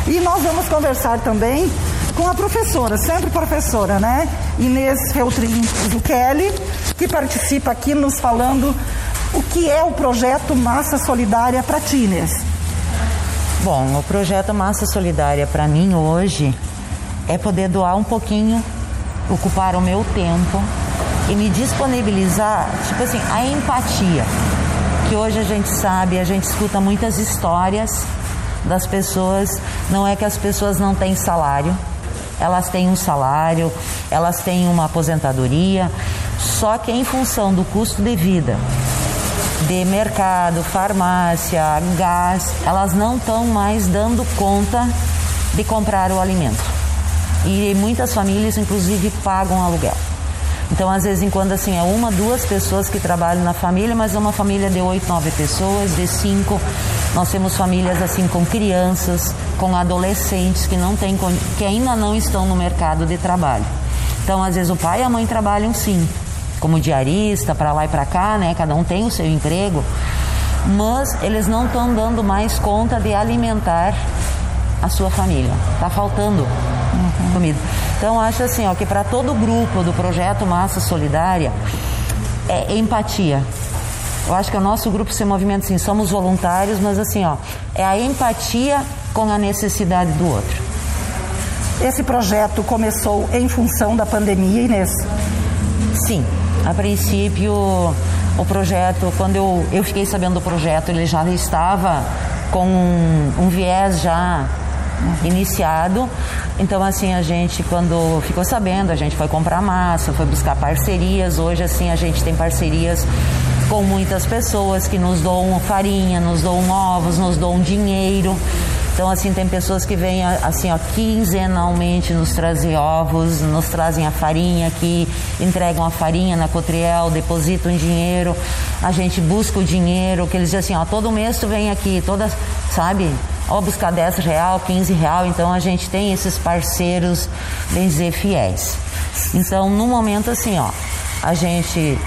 E nós vamos conversar também com a professora, sempre professora, né? Inês Feltrin Zucchelli, que participa aqui nos falando o que é o projeto Massa Solidária para ti, Inês. Bom, o projeto Massa Solidária para mim hoje é poder doar um pouquinho, ocupar o meu tempo e me disponibilizar, tipo assim, a empatia. Que hoje a gente sabe, a gente escuta muitas histórias das pessoas, não é que as pessoas não têm salário, elas têm um salário, elas têm uma aposentadoria, só que em função do custo de vida, de mercado, farmácia, gás, elas não estão mais dando conta de comprar o alimento. E muitas famílias, inclusive, pagam aluguel. Então, às vezes, quando assim, é uma, duas pessoas que trabalham na família, mas é uma família de 8, 9 pessoas, de 5. Nós temos famílias assim com crianças, com adolescentes que ainda não estão no mercado de trabalho. Então, às vezes, o pai e a mãe trabalham sim, como diarista, para lá e para cá, né? Cada um tem o seu emprego, mas eles não estão dando mais conta de alimentar a sua família. Está faltando comida. Então, acho assim, ó, que para todo o grupo do projeto Massa Solidária é empatia. Eu acho que o nosso grupo se movimenta assim, somos voluntários, mas assim, ó, é a empatia com a necessidade do outro. Esse projeto começou em função da pandemia, Inês? Sim, a princípio o projeto, quando eu fiquei sabendo do projeto, ele já estava com um viés já iniciado. Então assim, a gente quando ficou sabendo, a gente foi comprar massa, foi buscar parcerias. Hoje assim, a gente tem parcerias com muitas pessoas que nos doam farinha, nos doam ovos, nos doam dinheiro. Então assim, tem pessoas que vêm assim, ó, quinzenalmente nos trazem ovos, nos trazem a farinha, que entregam a farinha na Cotriel, depositam dinheiro, a gente busca o dinheiro, que eles dizem assim, ó, todo mês tu vem aqui, sabe, ó, buscar R$10, R$15, então a gente tem esses parceiros, bem dizer, fiéis. Então, no momento assim, ó, a gente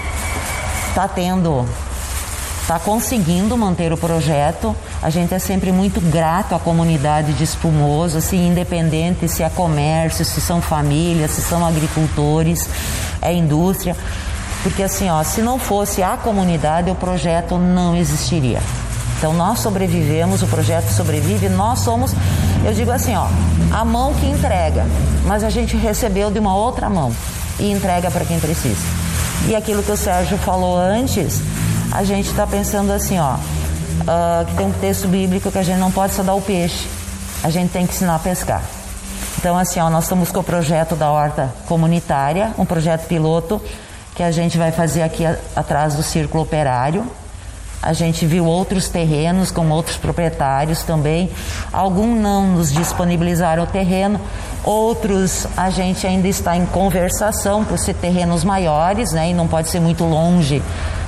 está conseguindo manter o projeto. A gente é sempre muito grato à comunidade de Espumoso, assim, independente se é comércio, se são famílias, se são agricultores, é indústria, porque assim, ó, se não fosse a comunidade, o projeto não existiria. Então nós sobrevivemos, o projeto sobrevive, nós somos, eu digo assim, ó, a mão que entrega, mas a gente recebeu de uma outra mão e entrega para quem precisa. E aquilo que o Sérgio falou antes, a gente está pensando assim, ó, que tem um texto bíblico que a gente não pode só dar o peixe, a gente tem que ensinar a pescar. Então assim, ó, nós estamos com o projeto da horta comunitária, um projeto piloto que a gente vai fazer aqui atrás do Círculo Operário. A gente viu outros terrenos com outros proprietários também. Alguns não nos disponibilizaram o terreno, outros a gente ainda está em conversação por ser terrenos maiores, né? E não pode ser muito longe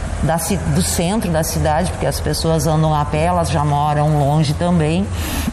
do centro da cidade, porque as pessoas andam a pé, elas já moram longe também.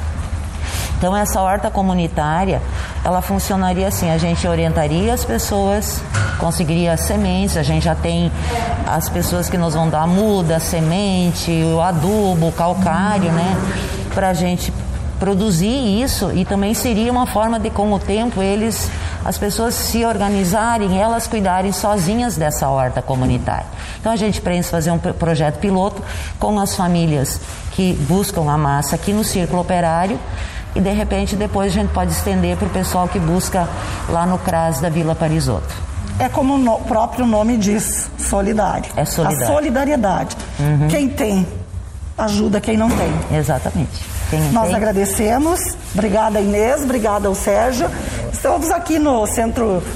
Então essa horta comunitária, ela funcionaria assim, a gente orientaria as pessoas, conseguiria as sementes, a gente já tem as pessoas que nos vão dar a muda, a semente, o adubo, o calcário, né, para a gente produzir isso. E também seria uma forma de, com o tempo, as pessoas se organizarem, elas cuidarem sozinhas dessa horta comunitária. Então a gente pensa fazer um projeto piloto com as famílias que buscam a massa aqui no Círculo Operário, e de repente depois a gente pode estender para o pessoal que busca lá no CRAS da Vila Parisotto. É como o próprio nome diz, solidário. É solidário. A solidariedade. Quem tem, ajuda quem não tem. Exatamente. Nós agradecemos. Obrigada, Inês. Obrigada ao Sérgio. Estamos aqui no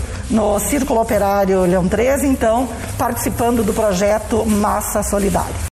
Círculo Operário Leão 13, então, participando do projeto Massa Solidária.